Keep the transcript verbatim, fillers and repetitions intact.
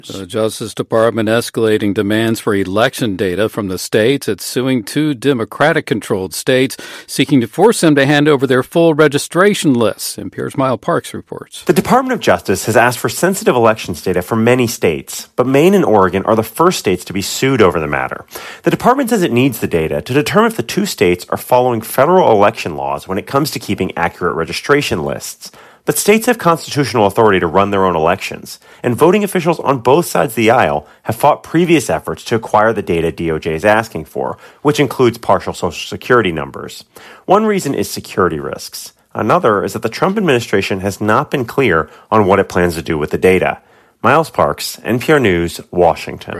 The Justice Department escalating demands for election data from the states. It's suing two Democratic-controlled states, seeking to force them to hand over their full registration lists. N P R's Miles Parks reports. The Department of Justice has asked for sensitive elections data from many states, but Maine and Oregon are the first states to be sued over the matter. The department says it needs the data to determine if the two states are following federal election laws when it comes to keeping accurate registration lists. But states have constitutional authority to run their own elections, and voting officials on both sides of the aisle have fought previous efforts to acquire the data D O J is asking for, which includes partial Social Security numbers. One reason is security risks. Another is that the Trump administration has not been clear on what it plans to do with the data. Miles Parks, N P R News, Washington.